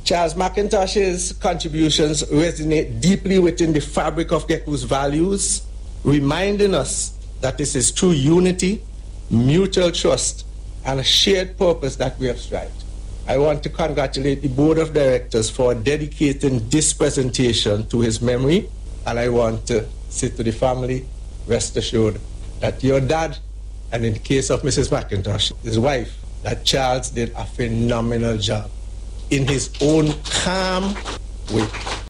Charles McIntosh's contributions resonate deeply within the fabric of GECU's values, reminding us that this is true unity, mutual trust, and a shared purpose that we have strived. I want to congratulate the Board of Directors for dedicating this presentation to his memory, and I want to say to the family, rest assured that your dad, and in the case of Mrs. McIntosh, his wife, that Charles did a phenomenal job in his own calm way.